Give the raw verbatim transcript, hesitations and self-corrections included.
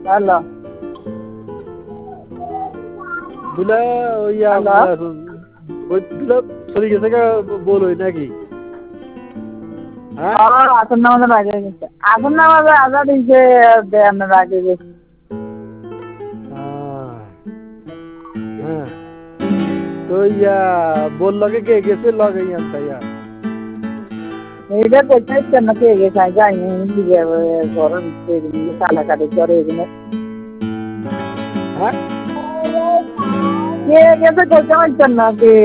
hello দুলা ওই hello ওই দুলা চলে গেছে গা বল ওই নাকি হ্যাঁ আসন নামাজের আগে গেছে আসন নামাজে আজাদ দিয়েছে আপনার আগে গেছে হ্যাঁ তো ইয়া বল লগে কে গেছে লগে ইয়ান তাইয়া এইটা কোথায় কেন কে গেছে যাইনি দিকে ঘরের কাটাকাটি করে এগুলো হ্যাঁ কে গেছে কোথায় না কে